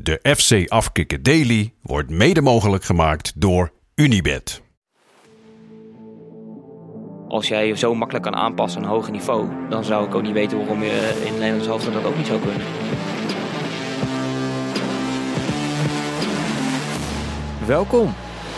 De FC Afkikken Daily wordt mede mogelijk gemaakt door Unibet. Als jij je zo makkelijk kan aanpassen aan een hoger niveau, dan zou ik ook niet weten waarom je in Nederlands elftal dat ook niet zou kunnen. Welkom.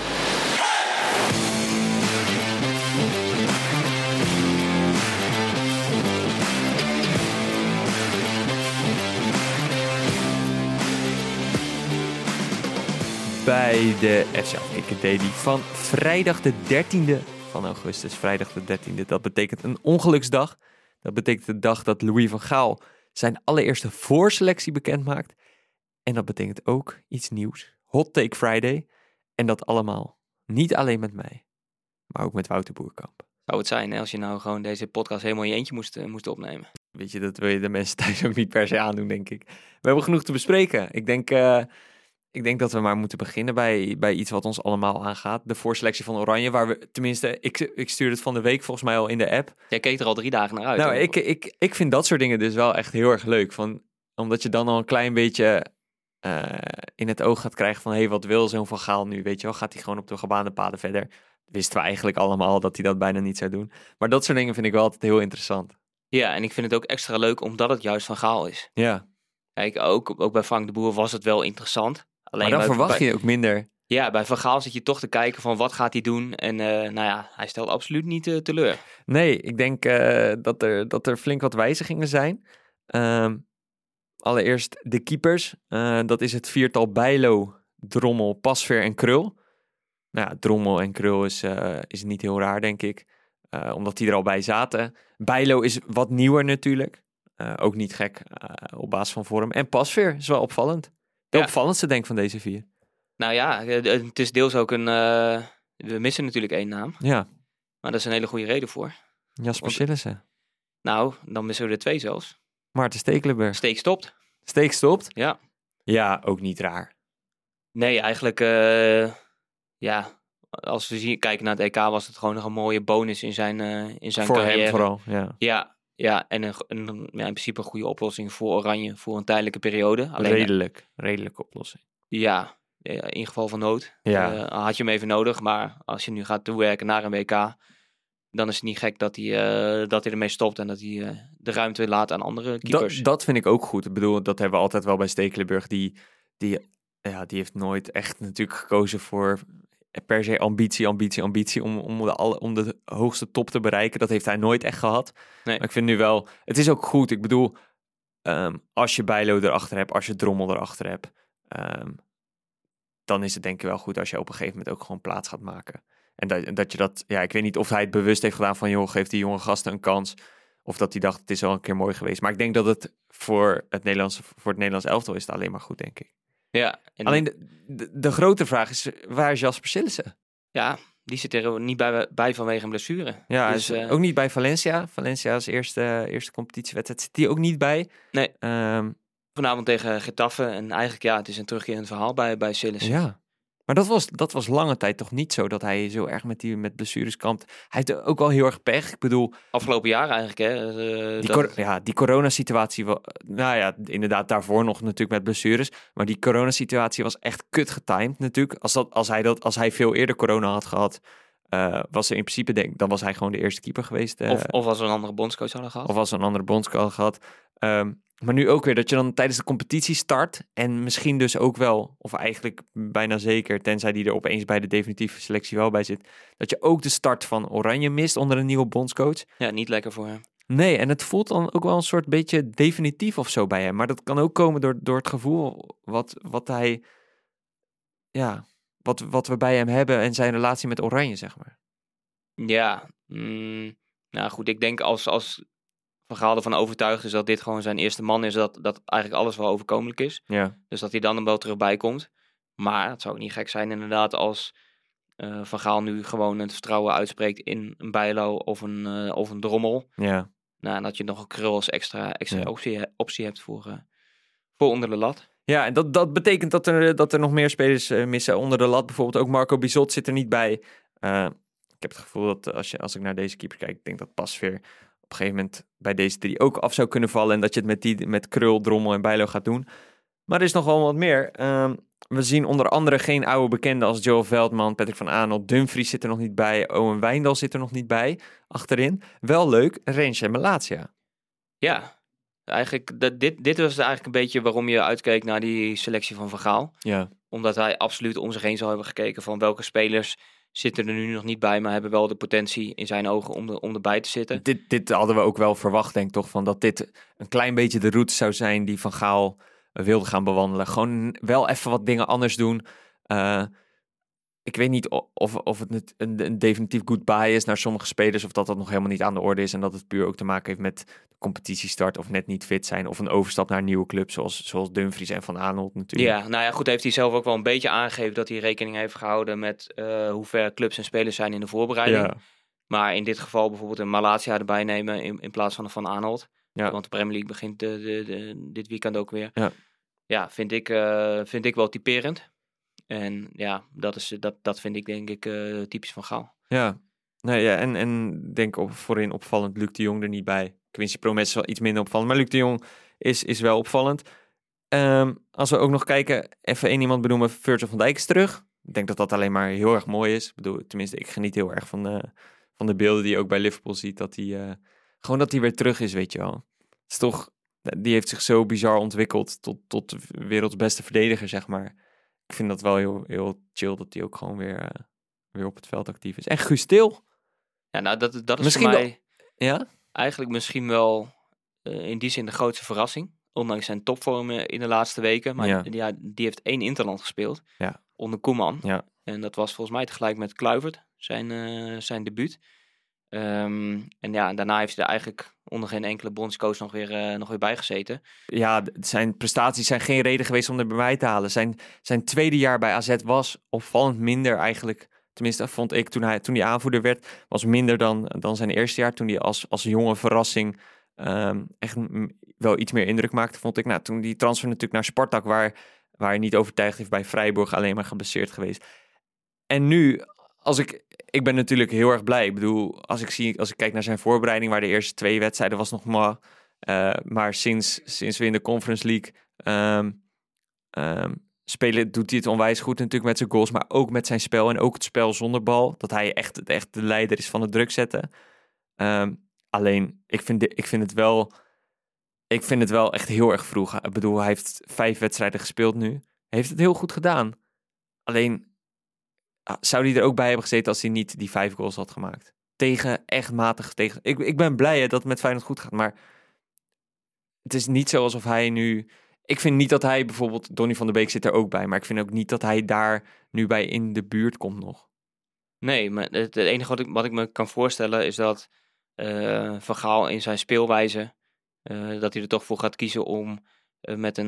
Bij de FC Afkikken Daily van vrijdag de 13e van augustus. Vrijdag de 13e, dat betekent een ongeluksdag. Dat betekent de dag dat Louis van Gaal zijn allereerste voorselectie bekend maakt. En dat betekent ook iets nieuws. Hot Take Friday. En dat allemaal niet alleen met mij, maar ook met Wouter Boerkamp. Zou het zijn, hè, als je nou gewoon deze podcast helemaal in je eentje moest opnemen. Weet je, dat wil je de mensen thuis ook niet per se aandoen, denk ik. We hebben genoeg te bespreken. Ik denk dat we maar moeten beginnen bij iets wat ons allemaal aangaat. De voorselectie van Oranje, waar we tenminste... Ik stuurde het van de week volgens mij al in de app. Jij keek er al 3 dagen naar uit. Nou, ik vind dat soort dingen dus wel echt heel erg leuk. Omdat je dan al een klein beetje in het oog gaat krijgen van... Hé, wat wil zo'n Van Gaal nu, weet je wel? Gaat hij gewoon op de gebaande paden verder? Wisten we eigenlijk allemaal dat hij dat bijna niet zou doen. Maar dat soort dingen vind ik wel altijd heel interessant. Ja, en ik vind het ook extra leuk omdat het juist Van Gaal is. Ja. Kijk, ook bij Frank de Boer was het wel interessant. Alleen maar dan verwacht je ook minder. Ja, bij Van Gaal zit je toch te kijken van wat gaat hij doen. En nou ja, hij stelt absoluut niet teleur. Nee, ik denk dat er flink wat wijzigingen zijn. Allereerst de keepers. Dat is het viertal Bijlo, Drommel, Pasveer en Krul. Nou ja, Drommel en Krul is niet heel raar, denk ik. Omdat die er al bij zaten. Bijlo is wat nieuwer natuurlijk. Ook niet gek op basis van vorm. En Pasveer is wel opvallend. De opvallendste denk ik van deze 4. Nou ja, het is deels ook een... we missen natuurlijk 1 naam. Ja. Maar daar is een hele goede reden voor. Jasper Sillissen. Nou, dan missen we er 2 zelfs. Maarten Stekelenburg. Steek stopt. Steek stopt? Ja. Ja, ook niet raar. Nee, eigenlijk... als we kijken naar het EK was het gewoon nog een mooie bonus in zijn voor carrière. Hem vooral, ja. Ja, en in principe een goede oplossing voor Oranje voor een tijdelijke periode. Alleen, redelijke oplossing. Ja, in geval van nood had je hem even nodig. Maar als je nu gaat toewerken naar een WK, dan is het niet gek dat hij ermee stopt en dat hij de ruimte laat aan andere keepers. Dat vind ik ook goed. Ik bedoel, dat hebben we altijd wel bij Stekelenburg. Die heeft nooit echt natuurlijk gekozen voor per se ambitie om de hoogste top te bereiken. Dat heeft hij nooit echt gehad. Nee. Maar ik vind nu wel, het is ook goed. Ik bedoel, als je Bijlo erachter hebt, als je Drommel erachter hebt, dan is het denk ik wel goed als je op een gegeven moment ook gewoon plaats gaat maken. En dat je dat, ik weet niet of hij het bewust heeft gedaan van, joh, geef die jonge gasten een kans. Of dat hij dacht, het is wel een keer mooi geweest. Maar ik denk dat het voor het Nederlands elftal is het alleen maar goed, denk ik. Ja. Alleen de grote vraag is, waar is Jasper Sillissen? Ja, die zit er niet bij vanwege een blessure. Ja, dus, hij is ook niet bij Valencia. Valencia's eerste competitiewedstrijd zit hij ook niet bij. Nee, vanavond tegen Getafe. En eigenlijk, het is een terugkerend verhaal bij Sillissen. Ja, maar dat was lange tijd toch niet zo, dat hij zo erg met blessures kampt. Hij heeft ook wel heel erg pech. Ik bedoel... Afgelopen jaar eigenlijk, hè. Die coronasituatie, inderdaad daarvoor nog natuurlijk met blessures. Maar die coronasituatie was echt kut getimed natuurlijk. Als hij veel eerder corona had gehad, was er in principe, dan was hij gewoon de eerste keeper geweest. Of als we een andere bondscoach hadden gehad. Of als we een andere bondscoach hadden gehad. Maar nu ook weer dat je dan tijdens de competitie start en misschien dus ook wel, of eigenlijk bijna zeker, tenzij die er opeens bij de definitieve selectie wel bij zit, dat je ook de start van Oranje mist onder een nieuwe bondscoach. Ja, niet lekker voor hem. Nee, en het voelt dan ook wel een soort beetje definitief of zo bij hem. Maar dat kan ook komen door het gevoel wat hij, wat we bij hem hebben en zijn relatie met Oranje, zeg maar. Ja, nou goed, ik denk als Van Gaal ervan overtuigd is dat dit gewoon zijn eerste man is, dat eigenlijk alles wel overkomelijk is. Ja. Dus dat hij dan wel terug bij komt. Maar het zou ook niet gek zijn inderdaad als Van Gaal nu gewoon het vertrouwen uitspreekt in een Bijlo of een Drommel. Ja. Nou, en dat je nog een Krul als extra optie hebt voor onder de lat. Ja, en dat betekent dat er nog meer spelers missen onder de lat. Bijvoorbeeld ook Marco Bizot zit er niet bij. Ik heb het gevoel dat als ik naar deze keeper kijk, ik denk dat Pasveer op een gegeven moment bij deze 3 ook af zou kunnen vallen. En dat je het met Krul, Drommel en Bijlo gaat doen. Maar er is nog wel wat meer. We zien onder andere geen oude bekenden als Joel Veldman, Patrick van Aanholt, Dumfries zit er nog niet bij, Owen Wijndal zit er nog niet bij, achterin. Wel leuk, Rensje en Malacia. Ja, eigenlijk, dit was eigenlijk een beetje waarom je uitkeek naar die selectie van Van Gaal. Ja. Omdat hij absoluut om zich heen zou hebben gekeken van welke spelers zitten er nu nog niet bij, maar hebben wel de potentie in zijn ogen om erbij te zitten. Dit hadden we ook wel verwacht, denk ik toch, van dat dit een klein beetje de route zou zijn die Van Gaal wilde gaan bewandelen. Gewoon wel even wat dingen anders doen. Ik weet niet of het een definitief goodbye is naar sommige spelers, of dat nog helemaal niet aan de orde is en dat het puur ook te maken heeft met de competitiestart of net niet fit zijn of een overstap naar een nieuwe club zoals Dumfries en Van Aanholt natuurlijk. Ja, nou ja, goed, heeft hij zelf ook wel een beetje aangegeven dat hij rekening heeft gehouden met hoe ver clubs en spelers zijn in de voorbereiding. Ja. Maar in dit geval bijvoorbeeld een Malacia erbij nemen in plaats van een Van Aanholt. Ja. Want de Premier League begint dit weekend ook weer. Ja, vind ik wel typerend. En ja, dat vind ik denk ik typisch Van Gaal. Ja, nee, ja en denk voorin opvallend Luc de Jong er niet bij. Quincy Promes is wel iets minder opvallend, maar Luc de Jong is wel opvallend. Als we ook nog kijken, even één iemand benoemen, Virgil van Dijk is terug. Ik denk dat dat alleen maar heel erg mooi is. Ik bedoel, tenminste, ik geniet heel erg van de beelden die je ook bij Liverpool ziet. Dat hij weer terug is, weet je wel. Het is toch, die heeft zich zo bizar ontwikkeld tot de werelds beste verdediger, zeg maar. Ik vind dat wel heel, heel chill dat hij ook gewoon weer op het veld actief is. En Guus Til. Ja, nou dat is misschien voor mij ja? eigenlijk misschien wel in die zin de grootste verrassing. Ondanks zijn topvorm in de laatste weken. Maar die heeft 1 interland gespeeld. Ja. Onder Koeman. Ja. En dat was volgens mij tegelijk met Kluivert, zijn debuut. En ja, daarna heeft hij er eigenlijk onder geen enkele bondscoach nog weer bij gezeten. Ja, zijn prestaties zijn geen reden geweest om er bij mij te halen. Zijn tweede jaar bij AZ was opvallend minder eigenlijk. Tenminste, vond ik toen hij aanvoerder werd, was minder dan zijn eerste jaar. Toen hij als jonge verrassing echt wel iets meer indruk maakte, vond ik. Nou, toen die transfer natuurlijk naar Spartak, waar hij niet overtuigd heeft bij Freiburg, alleen maar geblesseerd geweest. En nu, ik ben natuurlijk heel erg blij. Ik bedoel, als ik kijk naar zijn voorbereiding, waar de eerste 2 wedstrijden was nog maar sinds we in de Conference League spelen, doet hij het onwijs goed natuurlijk met zijn goals, maar ook met zijn spel en ook het spel zonder bal. Dat hij echt de leider is van het druk zetten. Alleen, ik vind het wel echt heel erg vroeg. Ik bedoel, hij heeft 5 wedstrijden gespeeld nu. Hij heeft het heel goed gedaan. Alleen, zou hij er ook bij hebben gezeten als hij niet die 5 goals had gemaakt? Echt matig tegen. Ik ben blij dat het met Feyenoord goed gaat, maar het is niet zo alsof hij nu. Ik vind niet dat hij bijvoorbeeld, Donny van der Beek zit er ook bij, maar ik vind ook niet dat hij daar nu bij in de buurt komt nog. Nee, maar het enige wat ik me kan voorstellen is dat Van Gaal in zijn speelwijze, dat hij er toch voor gaat kiezen om met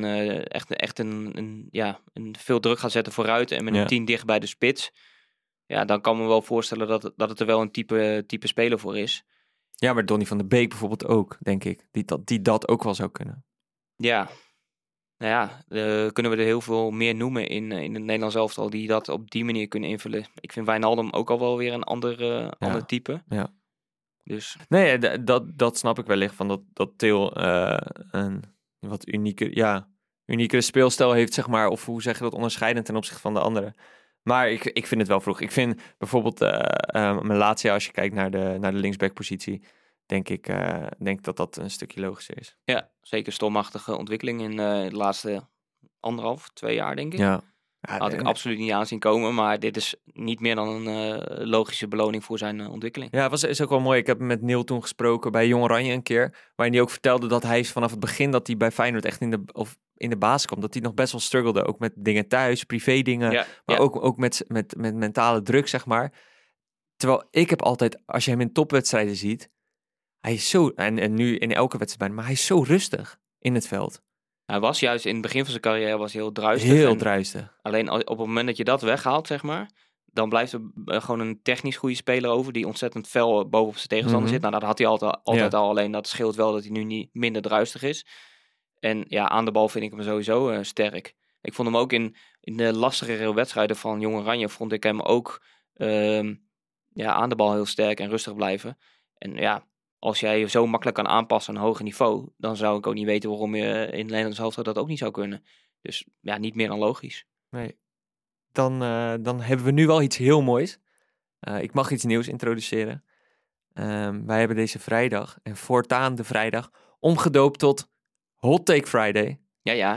een veel druk gaat zetten vooruit en met een 10 dicht bij de spits. Ja, dan kan me wel voorstellen dat het er wel een type speler voor is. Ja, maar Donny van der Beek bijvoorbeeld ook, denk ik. Die dat ook wel zou kunnen. Ja, nou ja, kunnen we er heel veel meer noemen in het Nederlands elftal die dat op die manier kunnen invullen. Ik vind Wijnaldum ook al wel weer een ander type. Ja. Dus. Nee, dat snap ik wellicht, van dat Til een wat unieke speelstijl heeft, zeg maar. Of hoe zeg je dat, onderscheidend ten opzichte van de anderen. Maar ik vind het wel vroeg. Ik vind bijvoorbeeld Malacia, als je kijkt naar de linksbackpositie, denk dat een stukje logischer is. Ja, zeker stormachtige ontwikkeling in de laatste 1,5-2 jaar, denk ik. Ja. Had ik absoluut niet aan zien komen, maar dit is niet meer dan een logische beloning voor zijn ontwikkeling. Ja, is ook wel mooi. Ik heb met Neil toen gesproken bij Jong Oranje een keer, waarin hij ook vertelde dat hij vanaf het begin dat hij bij Feyenoord echt in de basis kwam, dat hij nog best wel struggelde, ook met dingen thuis, privé dingen, ook met mentale druk, zeg maar. Terwijl ik heb altijd, als je hem in topwedstrijden ziet, hij is zo, en nu in elke wedstrijd, maar hij is zo rustig in het veld. Hij was juist in het begin van zijn carrière heel druistig. Heel druistig. Alleen op het moment dat je dat weghaalt, zeg maar, dan blijft er gewoon een technisch goede speler over die ontzettend fel bovenop zijn tegenstander zit. Nou, dat had hij altijd al. Alleen dat scheelt wel dat hij nu niet minder druistig is. En ja, aan de bal vind ik hem sowieso sterk. Ik vond hem ook in de lastigere wedstrijden van Jong Oranje, vond ik hem ook aan de bal heel sterk en rustig blijven. En ja, als jij je zo makkelijk kan aanpassen aan een hoger niveau, dan zou ik ook niet weten waarom je in Nederland zelf dat ook niet zou kunnen. Dus ja, niet meer dan logisch. Nee. Dan hebben we nu wel iets heel moois. Ik mag iets nieuws introduceren. Wij hebben deze vrijdag en voortaan de vrijdag omgedoopt tot Hot Take Friday. Ja.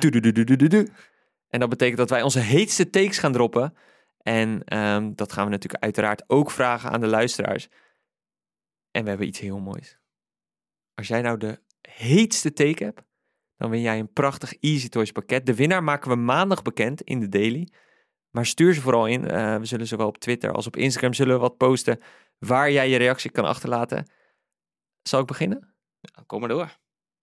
En dat betekent dat wij onze heetste takes gaan droppen. En dat gaan we natuurlijk uiteraard ook vragen aan de luisteraars. En we hebben iets heel moois. Als jij nou de heetste take hebt, dan win jij een prachtig Easy Toys pakket. De winnaar maken we maandag bekend in de daily. Maar stuur ze vooral in. We zullen zowel op Twitter als op Instagram zullen we wat posten waar jij je reactie kan achterlaten. Zal ik beginnen? Ja, kom maar door.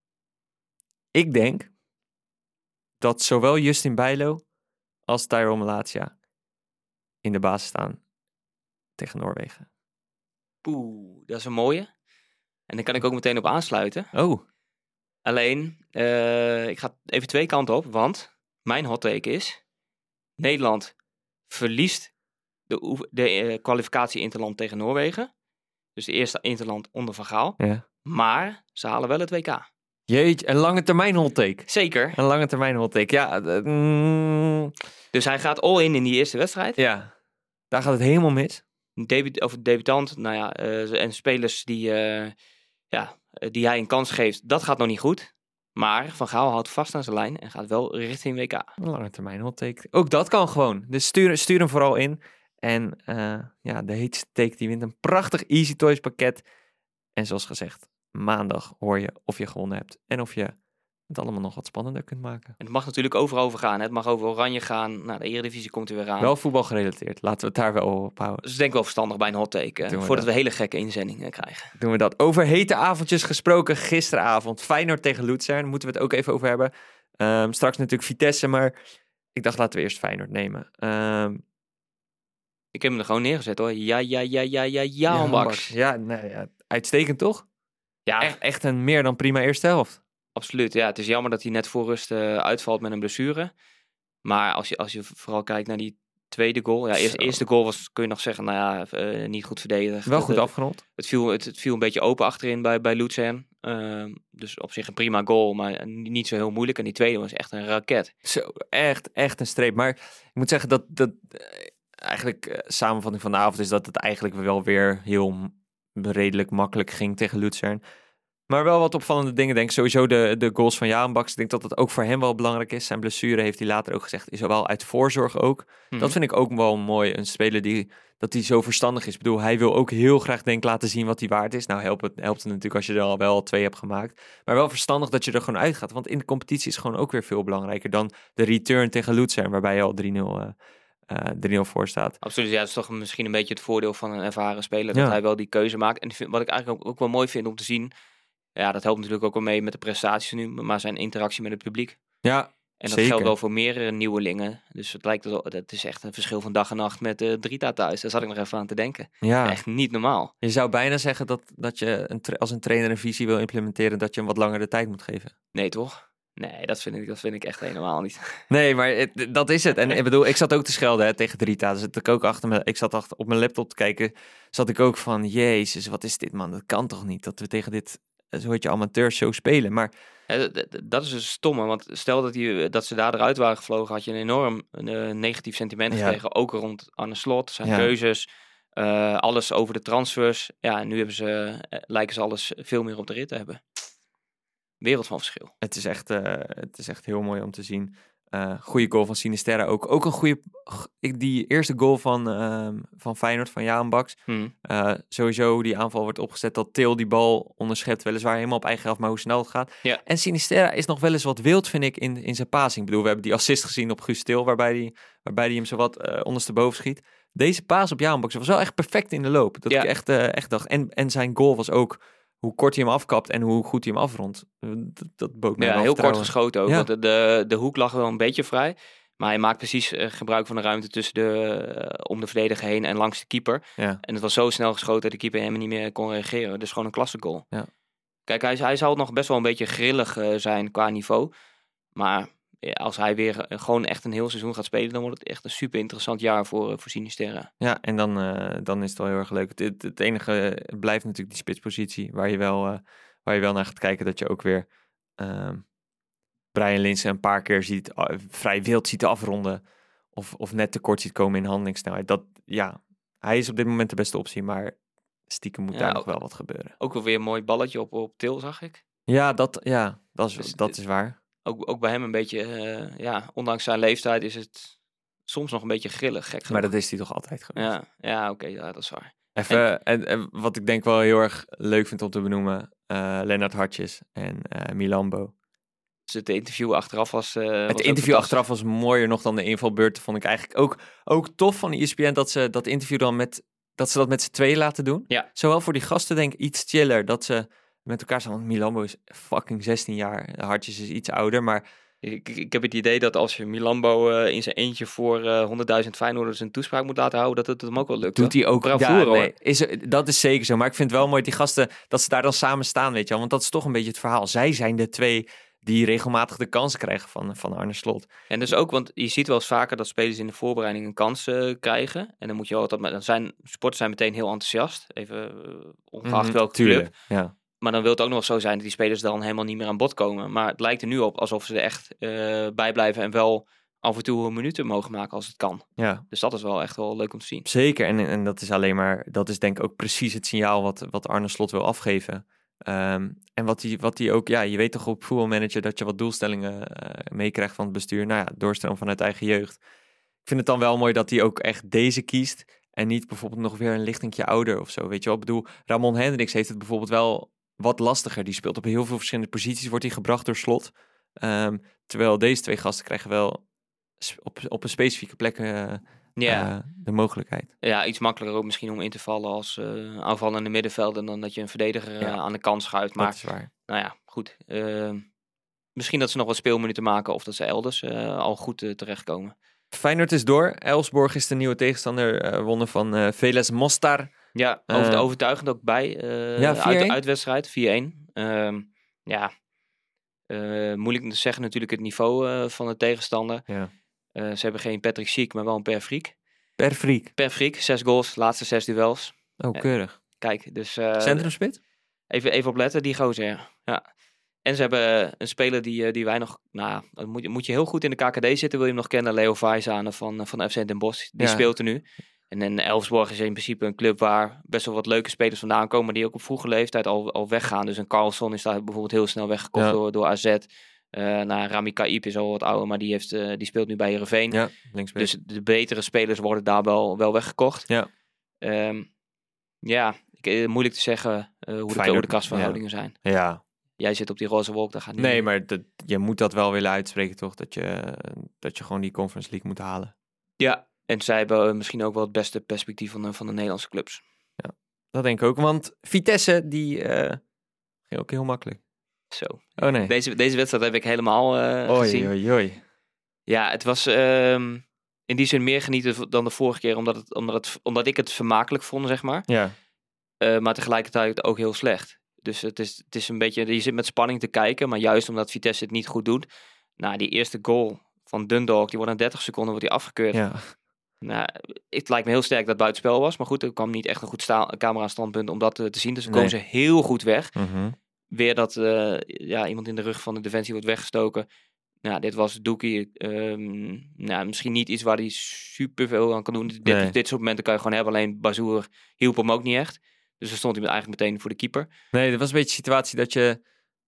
Ik denk dat zowel Justin Bijlo als Tyrone Malacia in de basis staan tegen Noorwegen. Poeh, dat is een mooie. En daar kan ik ook meteen op aansluiten. Oh. Alleen, ik ga even twee kanten op, want mijn hot take is: Nederland verliest de kwalificatie interland tegen Noorwegen. Dus de eerste interland onder Van Gaal. Ja. Maar ze halen wel het WK. Jeetje, een lange termijn hot take. Zeker. Een lange termijn hot take, ja. Dus hij gaat all in die eerste wedstrijd. Ja, daar gaat het helemaal mis. Debutant, en spelers die hij een kans geeft, dat gaat nog niet goed. Maar Van Gaal houdt vast aan zijn lijn en gaat wel richting WK. Een lange termijn hot take. Ook dat kan gewoon. Dus stuur hem vooral in. En de heetste take die wint een prachtig Easy Toys pakket. En zoals gezegd, maandag hoor je of je gewonnen hebt. En of je het allemaal nog wat spannender kunt maken. En het mag natuurlijk overal over gaan. Hè? Het mag over Oranje gaan. Nou, de Eredivisie komt er weer aan. Wel voetbal gerelateerd. Laten we het daar wel op houden. Dus ik denk wel verstandig bij een hot take. Voordat we hele gekke inzendingen krijgen. Doen we dat. Over hete avondjes gesproken. Gisteravond Feyenoord tegen Luzern. Moeten we het ook even over hebben. Straks natuurlijk Vitesse. Maar ik dacht laten we eerst Feyenoord nemen. Ik heb hem er gewoon neergezet hoor. Ja, Max. Ja, uitstekend toch? Ja. Echt een meer dan prima eerste helft. Absoluut, ja. Het is jammer dat hij net voor rust uitvalt met een blessure. Maar als je vooral kijkt naar die tweede goal. Ja, eerste goal was, kun je nog zeggen, niet goed verdedigd. Wel goed afgerond. Het viel een beetje open achterin bij Luzern. Dus op zich een prima goal, maar niet zo heel moeilijk. En die tweede was echt een raket. Zo, echt een streep. Maar ik moet zeggen dat eigenlijk samenvatting van de avond is dat het eigenlijk wel weer heel redelijk makkelijk ging tegen Luzern. Maar wel wat opvallende dingen, denk ik. Sowieso de goals van Jaan Baks. Ik denk dat dat ook voor hem wel belangrijk is. Zijn blessure, heeft hij later ook gezegd, is er wel uit voorzorg ook. Mm-hmm. Dat vind ik ook wel mooi. Een speler dat hij zo verstandig is. Ik bedoel, hij wil ook heel graag laten zien wat hij waard is. Nou, helpt het natuurlijk als je er al wel 2 hebt gemaakt. Maar wel verstandig dat je er gewoon uitgaat. Want in de competitie is gewoon ook weer veel belangrijker dan de return tegen Luzern, waarbij je al 3-0 voor staat. Absoluut, ja, dat is toch misschien een beetje het voordeel van een ervaren speler, dat hij wel die keuze maakt. En wat ik eigenlijk ook wel mooi vind om te zien, ja, dat helpt natuurlijk ook wel mee met de prestaties nu, maar zijn interactie met het publiek. Ja, en dat zeker. geldt wel voor meer nieuwelingen. Dus het lijkt dat is echt een verschil van dag en nacht met Drita thuis. Daar zat ik nog even aan te denken. Ja. Echt niet normaal. Je zou bijna zeggen dat je als een trainer een visie wil implementeren, dat je hem wat langer de tijd moet geven. Nee, toch? Nee, dat vind ik echt helemaal niet. Nee, maar dat is het. En ik bedoel, ik zat ook te schelden tegen Drita. Dus ik ook ik zat op mijn laptop te kijken. Zat ik ook van, jezus, wat is dit man? Dat kan toch niet dat we tegen dit soortje amateurshow spelen. Maar dat is dus stomme. Want stel dat ze daar eruit waren gevlogen, had je een enorm negatief sentiment gekregen. Ook rond Arne Slot, zijn keuzes. Alles over de transfers. Ja, en nu lijken ze alles veel meer op de rit te hebben. Wereld van verschil. Het is echt heel mooi om te zien. Goede goal van Sinisterra ook. Ook een goede... Die eerste goal van Feyenoord, van Jaan Baks. Sowieso die aanval wordt opgezet dat Til die bal onderschept. Weliswaar helemaal op eigen helft, maar hoe snel het gaat. Ja. En Sinisterra is nog wel eens wat wild, vind ik, in zijn passing. Ik bedoel, we hebben die assist gezien op Guus Til, waarbij hij hem zowat ondersteboven schiet. Deze paas op Jaan Baks was wel echt perfect in de loop. Dat ik echt dacht. En zijn goal was ook hoe kort hij hem afkapt en hoe goed hij hem afrondt. Dat bood mij wel heel vertrouwen. kort geschoten ook. Ja. Want de hoek lag wel een beetje vrij. Maar hij maakt precies gebruik van de ruimte tussen om de verdediger heen en langs de keeper. Ja. En het was zo snel geschoten dat de keeper helemaal niet meer kon reageren. Dus gewoon een klasse goal. Ja. Kijk, hij zal nog best wel een beetje grillig zijn qua niveau. Maar als hij weer gewoon echt een heel seizoen gaat spelen, dan wordt het echt een super interessant jaar voor Sinisterra. Ja, en dan is het wel heel erg leuk. Het enige blijft natuurlijk die spitspositie, waar je wel naar gaat kijken, dat je ook weer Brian Linsen een paar keer vrij wild ziet afronden. Of net tekort ziet komen in handelingssnelheid. Hij is op dit moment de beste optie, maar stiekem moet daar nog wel wat gebeuren. Ook wel weer een mooi balletje op Til, zag ik. Ja, dat is waar. Ook bij hem een beetje, ondanks zijn leeftijd is het soms nog een beetje grillig, gek genoeg. Maar dat is hij toch altijd geweest? Ja, oké, dat is waar. Even, en wat ik denk wel heel erg leuk vind om te benoemen, Lennart Hartjes en Milambo. Dus het interview achteraf was... het interview achteraf was mooier nog dan de invalbeurt. Vond ik eigenlijk ook tof van de ESPN dat ze dat interview dan met z'n tweeën laten doen. Ja. Zowel voor die gasten denk ik iets chiller, dat ze met elkaar staan. Want Milambo is fucking 16 jaar. Hartjes is iets ouder, maar... Ik heb het idee dat als je Milambo in zijn eentje voor 100.000 Feyenoorders een toespraak moet laten houden, dat het hem ook wel lukt. Doet hij ook. Dat is zeker zo. Maar ik vind het wel mooi die gasten, dat ze daar dan samen staan, weet je wel. Want dat is toch een beetje het verhaal. Zij zijn de twee die regelmatig de kansen krijgen van Arne Slot. En dus ook, want je ziet wel eens vaker dat spelers in de voorbereiding een kans krijgen. En dan moet je altijd, sporters zijn meteen heel enthousiast. Even ongeacht welke club. Ja. Maar dan wil het ook nog zo zijn dat die spelers dan helemaal niet meer aan bod komen. Maar het lijkt er nu op alsof ze er echt bij blijven en wel af en toe minuten mogen maken als het kan. Ja. Dus dat is wel echt wel leuk om te zien. Zeker, en dat is dat is denk ik ook precies het signaal wat Arne Slot wil afgeven. En wat hij ook, je weet toch op voetbalmanager dat je wat doelstellingen meekrijgt van het bestuur. Nou ja, doorstroom vanuit eigen jeugd. Ik vind het dan wel mooi dat hij ook echt deze kiest en niet bijvoorbeeld nog weer een lichtingje ouder of zo. Weet je wel, ik bedoel, Ramon Hendricks heeft het bijvoorbeeld wel wat lastiger. Die speelt op heel veel verschillende posities, wordt hij gebracht door Slot. Terwijl deze twee gasten krijgen wel op een specifieke plek de mogelijkheid. Ja, iets makkelijker ook misschien om in te vallen als aanvallende middenvelder dan dat je een verdediger aan de kant schuift. Maar dat is waar. Nou ja, goed. Misschien dat ze nog wat speelminuten maken of dat ze elders al goed terechtkomen. Feyenoord is door. Elfsborg is de nieuwe tegenstander. Wonnen van Velez Mostar. Ja, overtuigend ook bij. Uitwedstrijd 4-1. Moeilijk te zeggen natuurlijk het niveau van de tegenstander. Ja. Ze hebben geen Patrick Schiek, maar wel een Per Friek. Per Friek, 6 goals, laatste 6 duels. Oh, keurig. Kijk, dus... Centrumspits? Even opletten, die gozer, ja. En ze hebben een speler die wij nog... Nou, moet je heel goed in de KKD zitten, wil je hem nog kennen. Leo Vaizanen van FC Den Bosch. Die speelt er nu. En Elfsborg is in principe een club waar best wel wat leuke spelers vandaan komen, die ook op vroege leeftijd al weggaan. Dus een Carlson is daar bijvoorbeeld heel snel weggekocht door AZ. Rami Kaip is al wat ouder, maar die speelt nu bij Heerenveen. Ja, dus de betere spelers worden daar wel weggekocht. Ja. Moeilijk te zeggen hoe de kasverhoudingen zijn. Ja. Jij zit op die roze wolk, daar gaat niet. Nee, maar je moet dat wel willen uitspreken, toch? Dat je gewoon die Conference League moet halen. Ja, en zij hebben misschien ook wel het beste perspectief van de Nederlandse clubs. Ja, dat denk ik ook. Want Vitesse, die ging ook heel makkelijk. Zo. Oh nee. Deze wedstrijd heb ik helemaal gezien. Oei. Ja, het was in die zin meer genieten dan de vorige keer, omdat ik het vermakelijk vond, zeg maar. Ja. Maar tegelijkertijd ook heel slecht. Dus het is een beetje, je zit met spanning te kijken, maar juist omdat Vitesse het niet goed doet. Nou, die eerste goal van Dundalk, die wordt na 30 seconden wordt die afgekeurd. Ja. Nou, het lijkt me heel sterk dat het buitenspel was. Maar goed, er kwam niet echt een goed camera-standpunt om dat te zien. Dus dan komen ze heel goed weg. Mm-hmm. Weer dat iemand in de rug van de defensie wordt weggestoken. Nou, dit was Doekie. Misschien niet iets waar hij super veel aan kan doen. Dit soort momenten kan je gewoon hebben. Alleen Bazoer hielp hem ook niet echt. Dus dan stond hij eigenlijk meteen voor de keeper. Nee, dat was een beetje een situatie dat je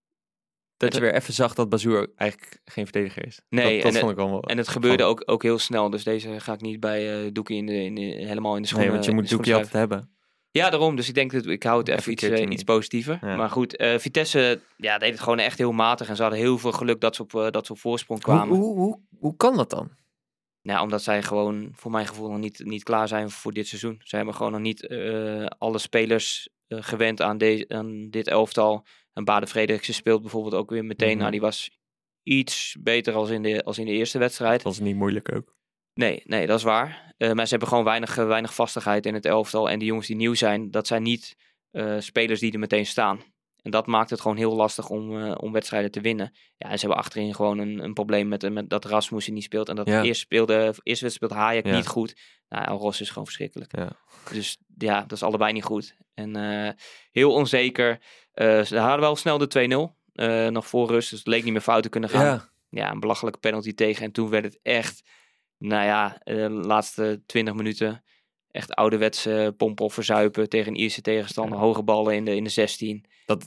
weer even zag dat Bazoer eigenlijk geen verdediger is. Nee, dat vond ik wel. En het gebeurde ook heel snel. Dus deze ga ik niet bij Doekie helemaal in de schoenen. Nee, want je moet Doekie altijd hebben. Ja, daarom. Dus ik denk dat ik hou het even iets positiever. Ja. Maar goed, Vitesse deed het gewoon echt heel matig. En ze hadden heel veel geluk dat ze op voorsprong kwamen. Hoe kan dat dan? Nou, omdat zij gewoon, voor mijn gevoel, nog niet klaar zijn voor dit seizoen. Ze hebben gewoon nog niet alle spelers gewend aan dit elftal. En Bade Frederiksen speelt bijvoorbeeld ook weer meteen. Mm-hmm. Nou, die was iets beter als in de eerste wedstrijd. Dat was niet moeilijk ook. Nee, dat is waar. Maar ze hebben gewoon weinig vastigheid in het elftal. En die jongens die nieuw zijn, dat zijn niet spelers die er meteen staan. En dat maakt het gewoon heel lastig om wedstrijden te winnen. Ja, en ze hebben achterin gewoon een probleem met dat Rasmussen niet speelt. En dat eerste wedstrijd speelt Hayek niet goed. Nou, El Ros is gewoon verschrikkelijk. Ja. Dus ja, dat is allebei niet goed. En heel onzeker. Ze hadden wel snel de 2-0. Nog voor rust, dus het leek niet meer fout te kunnen gaan. Ja. een belachelijke penalty tegen. En toen werd het echt, de laatste 20 minuten echt ouderwetse pompen of verzuipen tegen een Ierse tegenstander. Hoge ballen in de 16.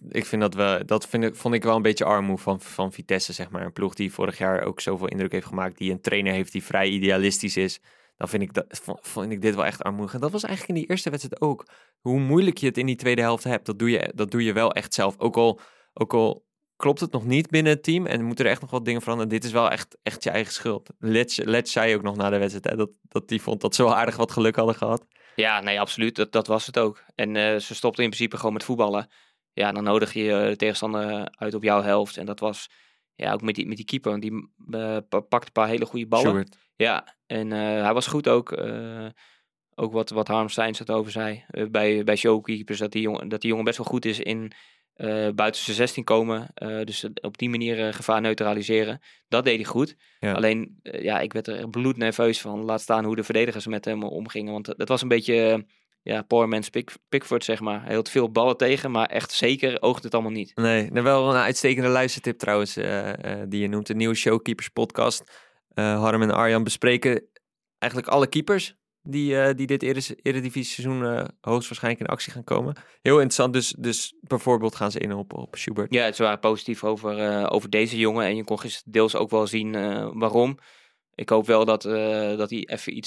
Vond ik wel een beetje armoe van Vitesse, zeg maar. Een ploeg die vorig jaar ook zoveel indruk heeft gemaakt, die een trainer heeft die vrij idealistisch is. Dan vond ik dit wel echt armoedig. En dat was eigenlijk in die eerste wedstrijd ook. Hoe moeilijk je het in die tweede helft hebt, dat doe je wel echt zelf. Ook al klopt het nog niet binnen het team en moeten er echt nog wat dingen veranderen. Dit is wel echt je eigen schuld. Letch zei ook nog na de wedstrijd dat die vond dat ze wel aardig wat geluk hadden gehad. Ja, nee, absoluut. Dat was het ook. En ze stopten in principe gewoon met voetballen. Ja, dan nodig je de tegenstander uit op jouw helft. En dat was ook met die keeper. Die pakte een paar hele goede ballen. Sjoerd. Ja, en hij was goed ook. Ook wat Harm Steins erover zei. Bij showkeepers. Dat die jongen best wel goed is in buiten zijn 16 komen. Dus op die manier gevaar neutraliseren. Dat deed hij goed. Ja. Alleen, ik werd er bloednerveus van. Laat staan hoe de verdedigers met hem omgingen. Want dat was een beetje... poor man's Pickford, zeg maar. Hij hield veel ballen tegen, maar echt zeker oogt het allemaal niet. Nee, wel een uitstekende luistertip trouwens, die je noemt. De nieuwe Showkeepers podcast. Harm en Arjan bespreken eigenlijk alle keepers die dit eredivisie seizoen hoogstwaarschijnlijk in actie gaan komen. Heel interessant, dus bijvoorbeeld gaan ze in op Schubert. Ja, ze waren positief over deze jongen en je kon gisteren deels ook wel zien waarom. Ik hoop wel dat hij even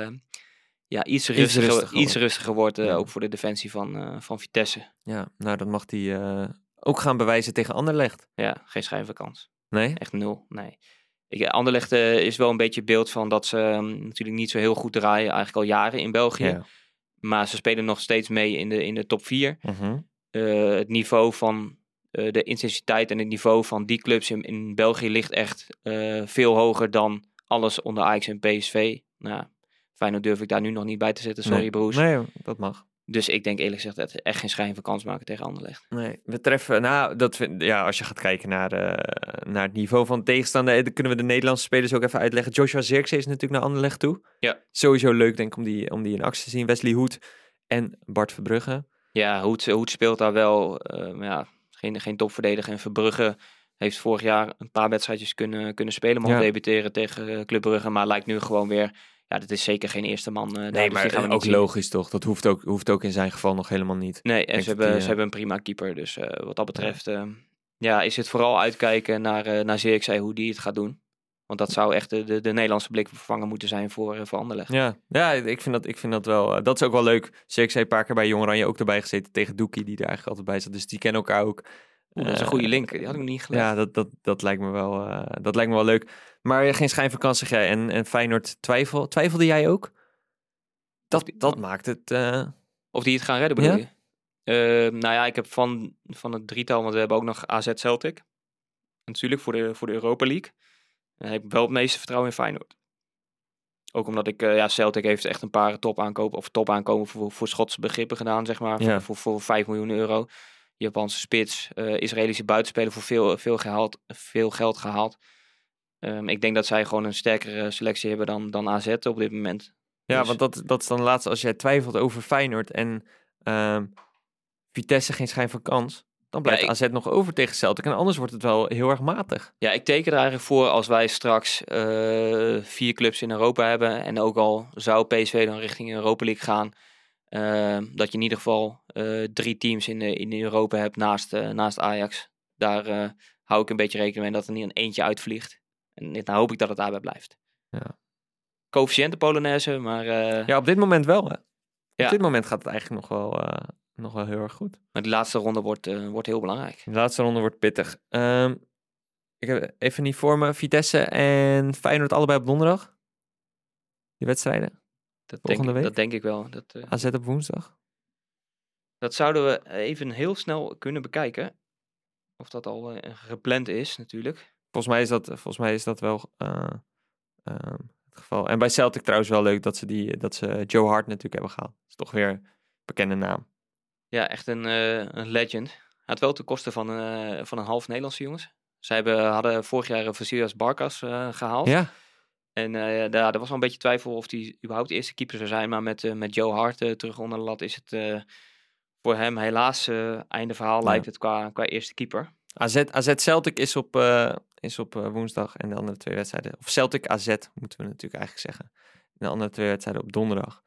iets rustiger wordt, ook voor de defensie van Vitesse. Ja, nou dat mag hij ook gaan bewijzen tegen Anderlecht. Ja, geen schijn van kans. Nee? Echt 0, nee. Anderlecht is wel een beetje beeld van dat ze natuurlijk niet zo heel goed draaien, eigenlijk al jaren in België. Ja. Maar ze spelen nog steeds mee in de top 4. Uh-huh. Het niveau van de intensiteit en het niveau van die clubs in België ligt echt veel hoger dan alles onder Ajax en PSV. Nou, Feyenoord durf ik daar nu nog niet bij te zetten, sorry broers. Nee, dat mag. Dus ik denk eerlijk gezegd dat echt geen schijn van kans maken tegen Anderlecht. Nee, we treffen, als je gaat kijken naar het niveau van tegenstander, dan kunnen we de Nederlandse spelers ook even uitleggen. Joshua Zirkzee is natuurlijk naar Anderlecht toe. Ja. Sowieso leuk denk ik om die in actie te zien. Wesley Hoed en Bart Verbrugge. Ja, Hoed speelt daar wel, geen topverdediger. En Verbrugge heeft vorig jaar een paar wedstrijdjes kunnen spelen, mocht debuteren tegen Club Brugge, maar lijkt nu gewoon weer... Ja, dat is zeker geen eerste man. Nee, dus maar gaan we ook logisch toch? Dat hoeft ook in zijn geval nog helemaal niet. Nee, en ze hebben een prima keeper. Dus wat dat betreft is het vooral uitkijken naar Zirkzee hoe die het gaat doen. Want dat zou echt de Nederlandse blik vervangen moeten zijn voor Anderlecht. Ja, ik vind dat wel... dat is ook wel leuk. Zirkzee een paar keer bij Jong Oranje ook erbij gezeten tegen Doekie, die er eigenlijk altijd bij zat. Dus die kennen elkaar ook. Dat is een goede link. Die had ik nog niet gelegd. Ja, dat lijkt me wel leuk. Maar geen schijn van kans, zeg jij. En Feyenoord twijfelde jij ook? Dat maakt het... Of die het gaan redden, bedoel je? Ik heb van het drietal, want we hebben ook nog AZ Celtic. Natuurlijk voor de Europa League. En ik heb wel het meeste vertrouwen in Feyenoord. Ook omdat Celtic heeft echt een paar topaankopen voor Schotse begrippen gedaan, zeg maar. Ja. Voor 5 miljoen euro. Japanse spits, Israëlische buitenspeler voor veel geld gehaald. Ik denk dat zij gewoon een sterkere selectie hebben dan AZ op dit moment. Ja, dus... want dat is dan laatst als jij twijfelt over Feyenoord en Vitesse geen schijn van kans, dan blijft AZ nog over tegen Celtic en anders wordt het wel heel erg matig. Ja, ik teken er eigenlijk voor als wij straks 4 clubs in Europa hebben en ook al zou PSV dan richting Europa League gaan, dat je in ieder geval 3 teams in Europa hebt naast Ajax. Daar hou ik een beetje rekening mee dat er niet een eentje uitvliegt. En dan hoop ik dat het daarbij blijft. Ja. Coëfficiënte Polonaise, maar... Ja, op dit moment wel. Hè? Op dit moment gaat het eigenlijk nog wel heel erg goed. Maar de laatste ronde wordt heel belangrijk. De laatste ronde wordt pittig. Ik heb even niet voor me. Vitesse en Feyenoord allebei op donderdag. Die wedstrijden. Dat denk ik wel. AZ op woensdag. Dat zouden we even heel snel kunnen bekijken. Of dat al gepland is, natuurlijk. Volgens mij is dat wel het geval. En bij Celtic trouwens wel leuk dat ze Joe Hart natuurlijk hebben gehaald. Dat is toch weer een bekende naam. Ja, echt een legend. Hij had wel ten koste van een half Nederlandse jongens. Zij hadden vorig jaar Vassilios Barkas gehaald. Ja. En er was wel een beetje twijfel of hij überhaupt de eerste keeper zou zijn. Maar met Joe Hart terug onder de lat is het voor hem helaas einde verhaal lijkt het qua eerste keeper. AZ Celtic is is op woensdag. En de andere 2 wedstrijden... Of Celtic AZ, moeten we natuurlijk eigenlijk zeggen. En de andere 2 wedstrijden op donderdag.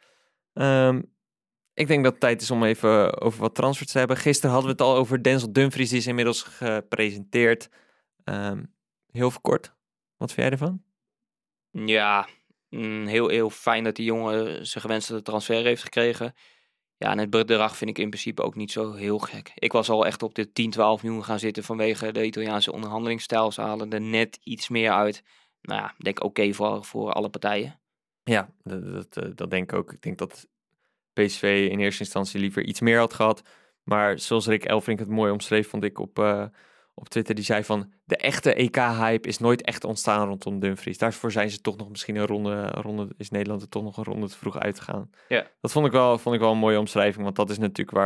Ik denk dat het tijd is om even over wat transfers te hebben. Gisteren hadden we het al over Denzel Dumfries. Die is inmiddels gepresenteerd. Heel kort. Wat vind jij ervan? Ja, heel, heel fijn dat die jongen zijn gewenste transfer heeft gekregen. Ja, en het bedrag vind ik in principe ook niet zo heel gek. Ik was al echt op de 10, 12 miljoen gaan zitten vanwege de Italiaanse onderhandelingsstijl. Ze halen er net iets meer uit. Nou ja, denk oké voor alle partijen. Ja, dat denk ik ook. Ik denk dat PSV in eerste instantie liever iets meer had gehad. Maar zoals Rick Elfrink het mooi omschreef, vond ik op Twitter, die zei van de echte EK-hype is nooit echt ontstaan rondom Dumfries. Daarvoor zijn ze toch nog misschien een ronde is Nederland er toch nog een ronde te vroeg uitgegaan. Ja. Dat vond ik wel een mooie omschrijving, want dat is natuurlijk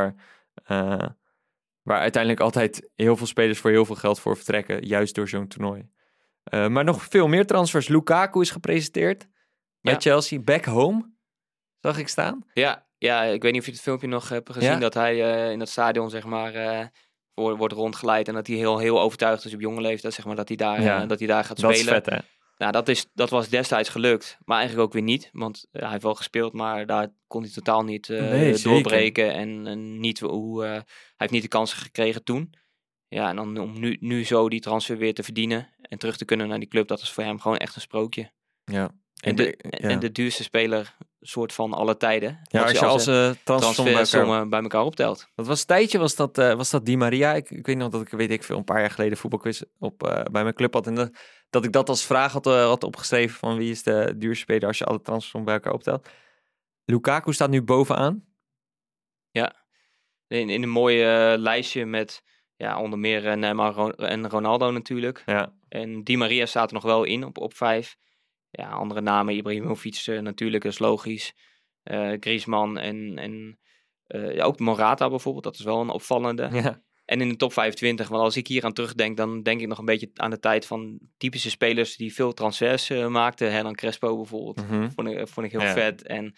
waar uiteindelijk altijd heel veel spelers voor heel veel geld voor vertrekken, juist door zo'n toernooi. Maar nog veel meer transfers. Lukaku is gepresenteerd bij Chelsea, back home, zag ik staan. Ja, ik weet niet of je het filmpje nog hebt gezien, dat hij in het stadion, zeg maar, wordt rondgeleid en dat hij heel overtuigd is op jonge leeftijd, zeg maar, dat hij daar gaat spelen. Dat is vet, hè? Nou, dat was destijds gelukt, maar eigenlijk ook weer niet, want hij heeft wel gespeeld, maar daar kon hij totaal niet doorbreken en niet hij heeft niet de kansen gekregen toen. Ja, en dan om nu zo die transfer weer te verdienen en terug te kunnen naar die club, dat is voor hem gewoon echt een sprookje. Ja. En de duurste speler soort van alle tijden. Ja, als je transfersommen bij elkaar optelt. Dat was een tijdje, was dat Di Maria. Ik weet nog dat ik veel een paar jaar geleden voetbalquiz bij mijn club had. En dat ik dat als vraag had opgeschreven van wie is de duurste speler als je alle transfersommen bij elkaar optelt. Lukaku staat nu bovenaan. Ja, in een mooie lijstje met onder meer Neymar en Ronaldo natuurlijk. Ja. En Di Maria staat er nog wel in op 5. Ja, andere namen, Ibrahimovic natuurlijk, is logisch. Griezmann en ook Morata bijvoorbeeld, dat is wel een opvallende. Ja. En in de top 25, want als ik hier aan terugdenk, dan denk ik nog een beetje aan de tijd van typische spelers die veel transfers maakten. Hernan Crespo bijvoorbeeld, vond ik heel vet. En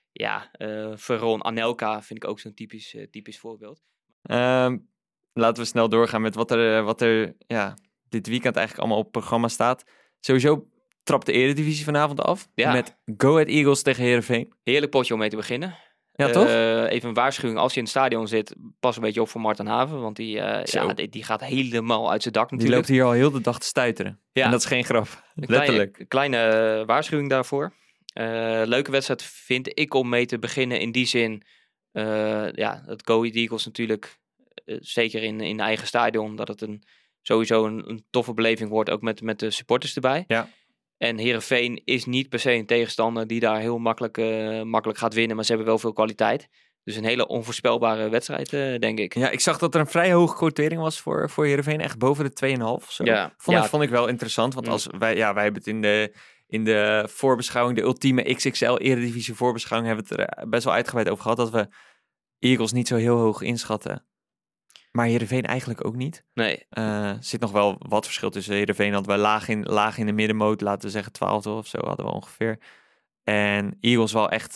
Veron Anelka vind ik ook zo'n typisch voorbeeld. Laten we snel doorgaan met wat er dit weekend eigenlijk allemaal op het programma staat. Sowieso trapt de Eredivisie vanavond af. Ja. Met Go Ahead Eagles tegen Heerenveen. Heerlijk potje om mee te beginnen. Ja, toch? Even een waarschuwing. Als je in het stadion zit, pas een beetje op voor Marten Haven. Want die gaat helemaal uit zijn dak natuurlijk. Die loopt hier al heel de dag te stuiteren. Ja. En dat is geen grap. Letterlijk. Kleine waarschuwing daarvoor. Leuke wedstrijd vind ik om mee te beginnen. In die zin, dat Go Ahead Eagles natuurlijk, zeker in eigen stadion, dat het sowieso een toffe beleving wordt. Ook met de supporters erbij. Ja. En Heerenveen is niet per se een tegenstander die daar heel makkelijk gaat winnen. Maar ze hebben wel veel kwaliteit. Dus een hele onvoorspelbare wedstrijd, denk ik. Ja, ik zag dat er een vrij hoge quotering was voor Heerenveen. Echt boven de 2,5 of zo. Ja, vond ik wel interessant. Want als wij hebben het in de voorbeschouwing, de ultieme XXL Eredivisie voorbeschouwing, hebben we het er best wel uitgebreid over gehad. Dat we Eagles niet zo heel hoog inschatten. Maar Heerenveen eigenlijk ook niet. Nee. Zit nog wel wat verschil tussen Heerenveen. Hadden we laag in de middenmoot, laten we zeggen 12 of zo hadden we ongeveer. En Eagles wel echt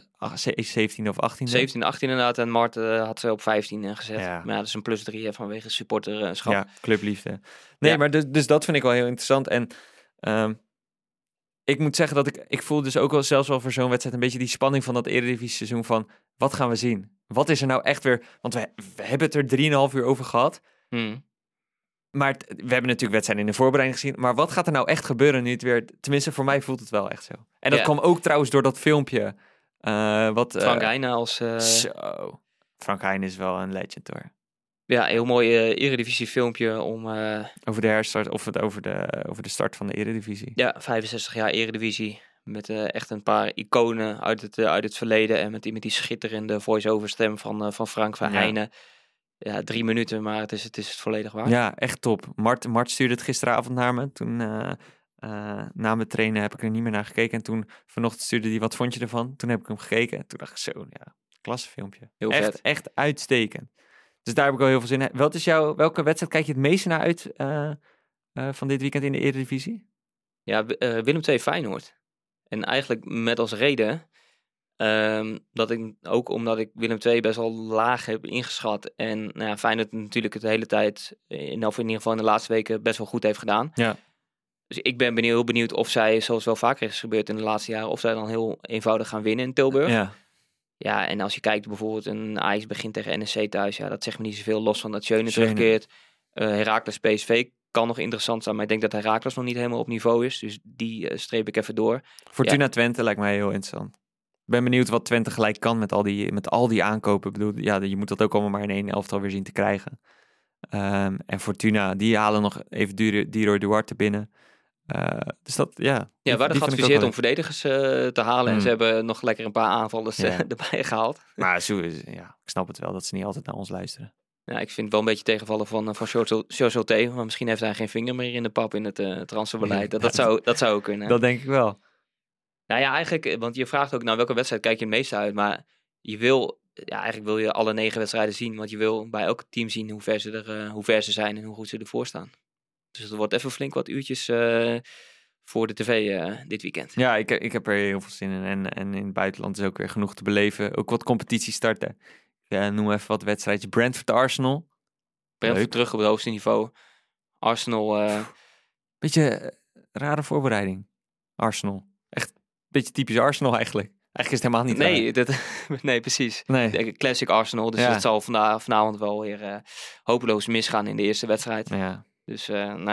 17 of 18. 17, 18 inderdaad. En Mart had ze op 15 gezet. Ja. Maar dat is een plus 3 vanwege supporterschap. Ja, clubliefde. Nee, maar dus dat vind ik wel heel interessant. En ik moet zeggen dat ik voel dus ook wel zelfs wel voor zo'n wedstrijd een beetje die spanning van dat Eredivisie seizoen van wat gaan we zien? Wat is er nou echt weer? Want we hebben het er 3,5 uur over gehad. Maar we hebben natuurlijk wedstrijden in de voorbereiding gezien. Maar wat gaat er nou echt gebeuren nu het weer... Tenminste, voor mij voelt het wel echt zo. En dat kwam ook trouwens door dat filmpje. Frank Heijnen als... Zo. Frank Heijnen is wel een legend hoor. Ja, heel mooi Eredivisie filmpje om... Over de herstart of over de start van de Eredivisie. Ja, 65 jaar Eredivisie. Met echt een paar iconen uit het verleden. En met die schitterende voice-over stem van Frank van Heijnen. Ja, 3 minuten, maar het is het volledig waard. Ja, echt top. Mart stuurde het gisteravond naar me. Toen na mijn trainen heb ik er niet meer naar gekeken. En toen vanochtend stuurde hij, wat vond je ervan? Toen heb ik hem gekeken. En toen dacht ik zo, klasse filmpje. Heel vet. Echt uitstekend. Dus daar heb ik wel heel veel zin in. Welke wedstrijd kijk je het meeste naar uit van dit weekend in de Eredivisie? Ja, Willem II Feyenoord. En eigenlijk met als reden... Dat ik ook omdat ik Willem II best wel laag heb ingeschat. En Feyenoord natuurlijk het de hele tijd, of in ieder geval in de laatste weken, best wel goed heeft gedaan. Ja. Dus ik ben heel benieuwd of zij, zoals wel vaker is gebeurd in de laatste jaren, of zij dan heel eenvoudig gaan winnen in Tilburg. Ja. Ja, en als je kijkt bijvoorbeeld een Ajax begint tegen NEC thuis, dat zegt me niet zoveel, los van dat Schöne terugkeert. Heracles PSV kan nog interessant zijn, maar ik denk dat Heracles nog niet helemaal op niveau is. Dus die streep ik even door. Fortuna Twente lijkt mij heel interessant. Ik ben benieuwd wat Twente gelijk kan met al die aankopen. Ik bedoel, je moet dat ook allemaal maar in één elftal weer zien te krijgen. En Fortuna, die halen nog even Diro Duarte binnen. Dus dat, ja. Ja, we hadden geadviseerd om verdedigers te halen. En ze hebben nog lekker een paar aanvallers erbij gehaald. Maar ik snap het wel dat ze niet altijd naar ons luisteren. Ja, ik vind het wel een beetje tegenvallen van Chochoté. Maar misschien heeft hij geen vinger meer in de pap in het transferbeleid. Dat zou ook kunnen. Dat denk ik wel. Nou ja, eigenlijk, want je vraagt ook naar welke wedstrijd kijk je het meeste uit. Maar eigenlijk wil je alle 9 wedstrijden zien. Want je wil bij elk team zien hoe ver ze zijn en hoe goed ze ervoor staan. Dus er wordt even flink wat uurtjes voor de tv dit weekend. Ja, ik heb er heel veel zin in. En in het buitenland is ook weer genoeg te beleven. Ook wat competitie starten. Noem even wat wedstrijdjes. Brentford Arsenal. Brentford terug op het hoogste niveau. Arsenal. Beetje rare voorbereiding. Arsenal. Echt een beetje typisch Arsenal eigenlijk. Eigenlijk is het helemaal niet nee, precies. Nee. Classic Arsenal. Dus dat zal vanavond wel weer hopeloos misgaan in de eerste wedstrijd. Ja. Dus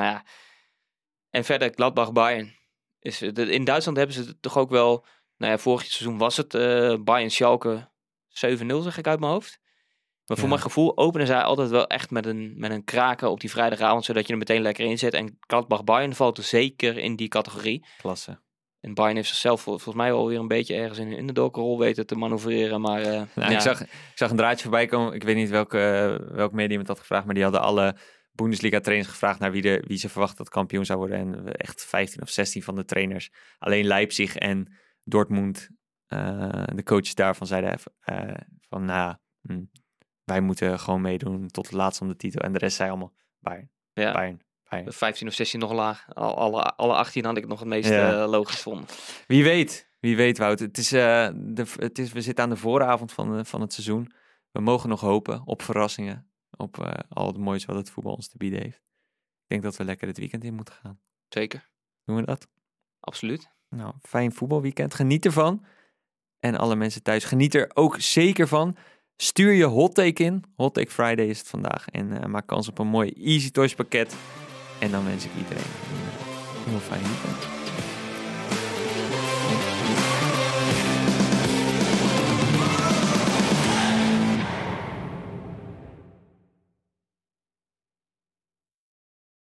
en verder Gladbach-Bayern. In Duitsland hebben ze het toch ook wel. Vorig seizoen was het Bayern-Schalke 7-0, zeg ik uit mijn hoofd. Maar voor mijn gevoel openen zij altijd wel echt met een kraken op die vrijdagavond, zodat je er meteen lekker in zet. En Gladbach-Bayern valt er zeker in die categorie. Klasse. En Bayern heeft zichzelf volgens mij wel weer een beetje ergens in een underdog-rol weten te manoeuvreren. Maar ik zag een draadje voorbij komen. Ik weet niet welk medium het had gevraagd, maar die hadden alle Bundesliga-trainers gevraagd naar wie ze verwachten dat kampioen zou worden. En echt 15 of 16 van de trainers. Alleen Leipzig en Dortmund, de coaches daarvan zeiden wij moeten gewoon meedoen tot het laatste om de titel. En de rest zei allemaal Bayern. 15 of 16 nog laag. Alle 18 had ik nog het meest logisch gevonden. Wie weet, Wout. We zitten aan de vooravond van het seizoen. We mogen nog hopen op verrassingen. Op al het moois wat het voetbal ons te bieden heeft. Ik denk dat we lekker het weekend in moeten gaan. Zeker. Doen we dat? Absoluut. Nou, fijn voetbalweekend. Geniet ervan. En alle mensen thuis, geniet er ook zeker van. Stuur je hottake in. Hottake Friday is het vandaag. En maak kans op een mooi Easy Toys pakket. En dan wens ik iedereen een heel fijn weekend.